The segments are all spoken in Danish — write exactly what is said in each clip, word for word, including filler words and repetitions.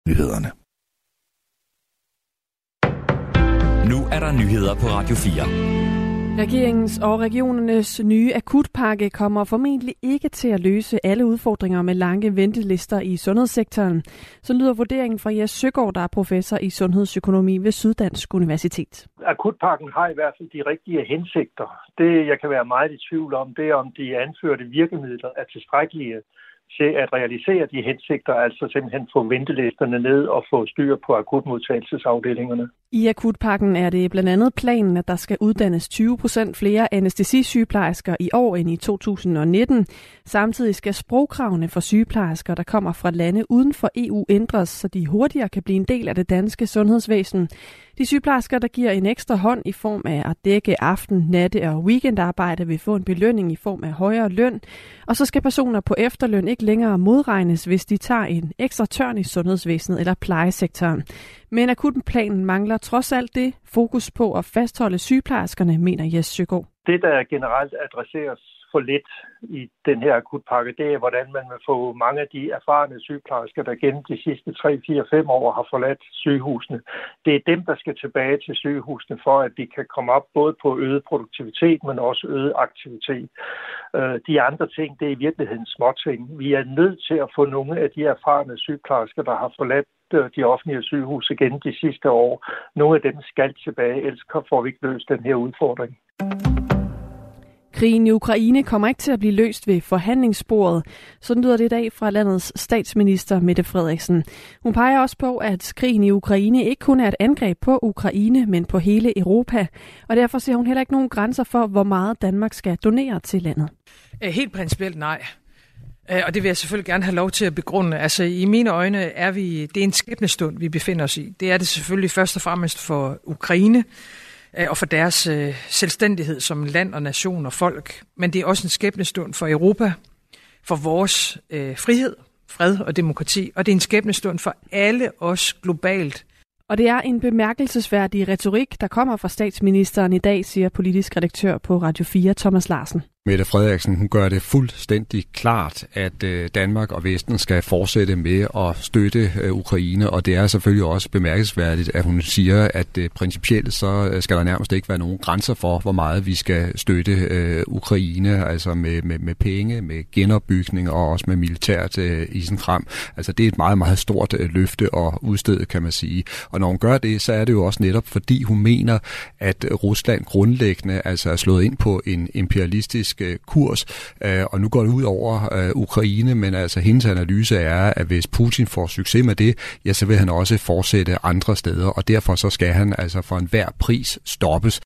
nyhederne. Nu er der nyheder på Radio fire. Regeringens og regionernes nye akutpakke kommer formentlig ikke til at løse alle udfordringer med lange ventelister i sundhedssektoren. Så lyder vurderingen fra Jes Søgaard, der er professor i sundhedsøkonomi ved Syddansk Universitet. Akutpakken har i hvert fald de rigtige hensigter. Det, jeg kan være meget i tvivl om, det er, om de anførte virkemidler er tilstrækkelige til at realisere de hensigter, altså simpelthen få ventelisterne ned og få styr på akutmodtagelsesafdelingerne. I akutpakken er det blandt andet planen, at der skal uddannes tyve procent flere anæstesisygeplejersker i år end i to tusind og nitten. Samtidig skal sprogkravene for sygeplejersker, der kommer fra lande uden for E U, ændres, så de hurtigere kan blive en del af det danske sundhedsvæsen. De sygeplejersker, der giver en ekstra hånd i form af at dække aften-, natte- og weekendarbejde, vil få en belønning i form af højere løn. Og så skal personer på efterløn ikke længere modregnes, hvis de tager en ekstra tørn i sundhedsvæsenet eller plejesektoren. Men akutplanen mangler trods alt det fokus på at fastholde sygeplejerskerne, mener Jes Søgaard. Det, der generelt adresseres for lidt i den her akutpakke, det er, hvordan man vil få mange af de erfarne sygeplejersker, der gennem de sidste tre, fire, fem år har forladt sygehusene. Det er dem, der skal tilbage til sygehusene, for at de kan komme op både på øget produktivitet, men også øget aktivitet. De andre ting, det er i virkeligheden småting. Vi er nødt til at få nogle af de erfarne sygeplejersker, der har forladt de offentlige sygehuse gennem de sidste år. Nogle af dem skal tilbage, ellers får vi ikke løst den her udfordring. Krigen i Ukraine kommer ikke til at blive løst ved forhandlingsbordet. Sådan lyder det i dag fra landets statsminister Mette Frederiksen. Hun peger også på, at krigen i Ukraine ikke kun er et angreb på Ukraine, men på hele Europa. Og derfor ser hun heller ikke nogen grænser for, hvor meget Danmark skal donere til landet. Helt principielt nej. Og det vil jeg selvfølgelig gerne have lov til at begrunde. Altså i mine øjne er vi, det er en skæbnestund, vi befinder os i. Det er det selvfølgelig først og fremmest for Ukraine og for deres øh, selvstændighed som land og nation og folk. Men det er også en skæbnestund for Europa, for vores øh, frihed, fred og demokrati. Og det er en skæbnestund for alle os globalt. Og det er en bemærkelsesværdig retorik, der kommer fra statsministeren i dag, siger politisk redaktør på Radio fire, Thomas Larsen. Mette Frederiksen, hun gør det fuldstændig klart, at Danmark og Vesten skal fortsætte med at støtte Ukraine, og det er selvfølgelig også bemærkelsesværdigt, at hun siger, at principielt så skal der nærmest ikke være nogen grænser for, hvor meget vi skal støtte Ukraine, altså med, med, med penge, med genopbygning og også med militært isenkram. Altså det er et meget, meget stort løfte og udstede, kan man sige. Og når hun gør det, så er det jo også netop, fordi hun mener, at Rusland grundlæggende altså er slået ind på en imperialistisk kurs, og nu går det ud over Ukraine, men altså hendes analyse er, at hvis Putin får succes med det, ja, så vil han også fortsætte andre steder, og derfor så skal han altså for enhver pris stoppes.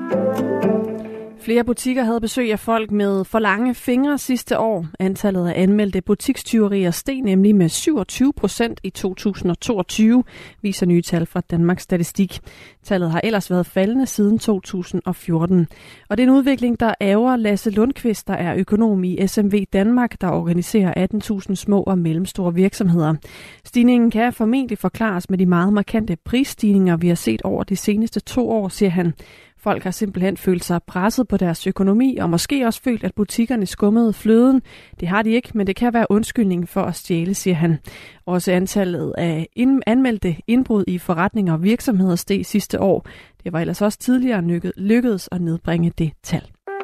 Flere butikker havde besøg af folk med for lange fingre sidste år. Antallet af anmeldte butikstyverier steg nemlig med syvogtyve procent i to tusind og toogtyve, viser nye tal fra Danmarks Statistik. Tallet har ellers været faldende siden to tusind og fjorten. Og det er en udvikling, der ærger Lasse Lundqvist, der er økonom i S M V Danmark, der organiserer atten tusind små og mellemstore virksomheder. Stigningen kan formentlig forklares med de meget markante prisstigninger, vi har set over de seneste to år, siger han. Folk har simpelthen følt sig presset på deres økonomi, og måske også følt, at butikkerne skummede fløden. Det har de ikke, men det kan være undskyldning for at stjæle, siger han. Også antallet af anmeldte indbrud i forretninger og virksomheder steg sidste år. Det var ellers også tidligere lykkedes at nedbringe det tal.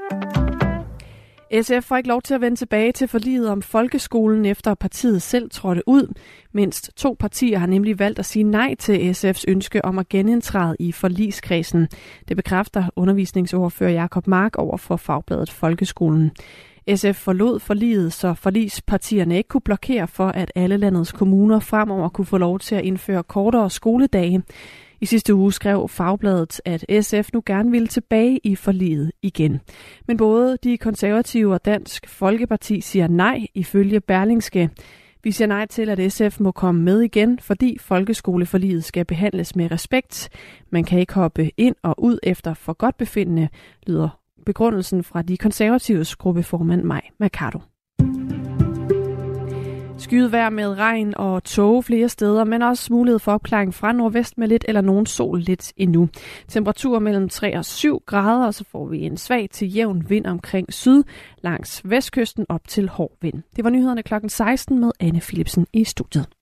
S F får ikke lov til at vende tilbage til forliget om folkeskolen, efter partiet selv trådte ud. Mindst to partier har nemlig valgt at sige nej til S F's ønske om at genindtræde i forligskredsen. Det bekræfter undervisningsordfører Jacob Mark over for fagbladet Folkeskolen. S F forlod forliget, så forligspartierne ikke kunne blokere for, at alle landets kommuner fremover kunne få lov til at indføre kortere skoledage. I sidste uge skrev Fagbladet, at S F nu gerne ville tilbage i forliget igen. Men både de konservative og Dansk Folkeparti siger nej ifølge Berlingske. Vi siger nej til, at S F må komme med igen, fordi folkeskoleforliget skal behandles med respekt. Man kan ikke hoppe ind og ud efter forgodtbefindende, lyder begrundelsen fra de konservatives gruppeformand Mai Mercado. Skyet vejr med regn og tåge flere steder, men også mulighed for opklaring fra nordvest med lidt eller nogen sol lidt endnu. Temperaturer mellem tre og syv grader, og så får vi en svag til jævn vind omkring syd, langs vestkysten op til hård vind. Det var nyhederne klokken seksten med Anne Philipsen i studiet.